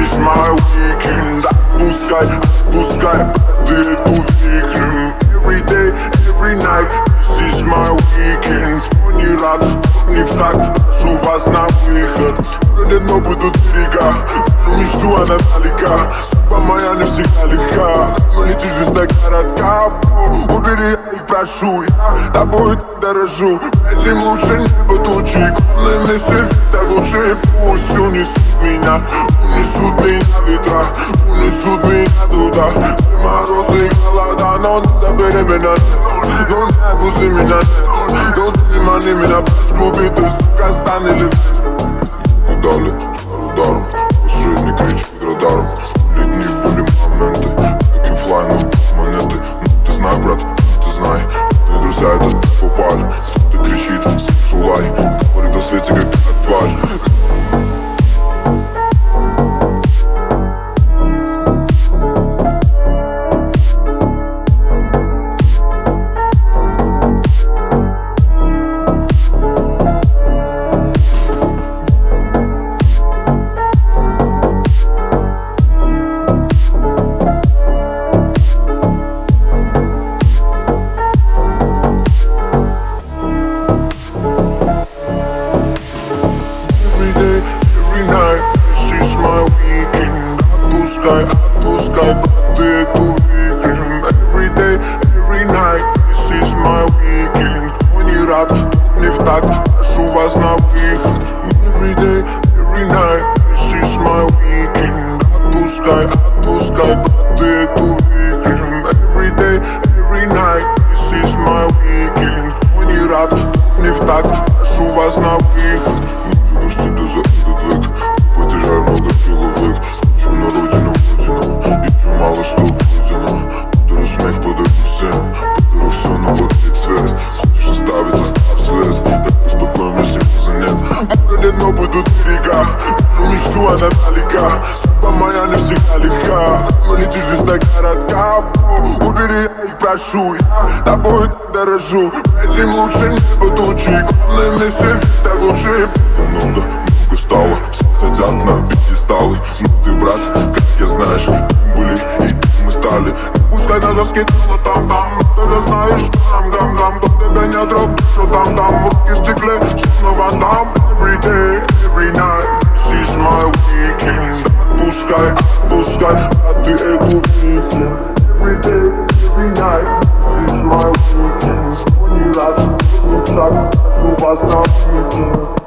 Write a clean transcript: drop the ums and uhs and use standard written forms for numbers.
is my weekend. Отпускай, отпускай, ты эту вихрем. Every day, every night, this is my weekend. Кто не рад, тот не в такт, прошу вас на выход. Вроде дно будут берега, вижу мечту, она далека. Судьба моя не всегда легка, но летишь из так коротка. Убери, я их прошу, я тобой так дорожу. Этим лучше небо тучи, главное вместе жить так лучше. Пусть унесут меня ветра, унесут меня туда. Где морозы и холода, но не забери меня, но не отпусти меня, нет. Но ты не мани меня, пошкуби, ты, сука, стань или куда ли, ударом, посред не кричи под радаром. Летние были моменты, как оффлайн, без монеты. Ну ты знай, брат, ты знай, твои друзья это так попали. Кто-то кричит, слышу лай, говорит о свете, как тварь. Отпускай, отпускай, брат, ты эту вихрем. Every day, every night, this is my weekend. Кто не рад, тот не в такт, прошу вас на выход. Every day, every night, this is my weekend. Отпускай, отпускай, брат, ты эту вихрем. Every day, every night, this is my weekend. Кто не рад, тот не в такт, прошу вас на выход. Не живу себя за этот век, потеряю много человек. Хочу на родину, еще мало что будет. Подарю смех, подарю всем, подарю все, но подарит свет. Хочешь оставить, оставь след. Так беспокоен, если муза нет. Море дно будут берега, вижу мечту, она далека. Судьба моя не всегда легка, но летишь из так коротка. Убери, я их прошу, я тобой так дорожу. Этим лучше небо тучи, главное вместе жить так лучше. Много стало, все хотят на пьедесталы. Но ты, брат, как я знаешь, были и мы стали. Пускай нас заскидало там-там, ты же знаешь, что нам гам-гам. Кто тебя не дропнет, что там-там. Руки в стекле, снова там. Every day, every night, this is my weekend. Отпускай, отпускай, а ты эту вихрем. Every day, every night, this is my weekend. Кто не рад, не так, прошу вас на weekend.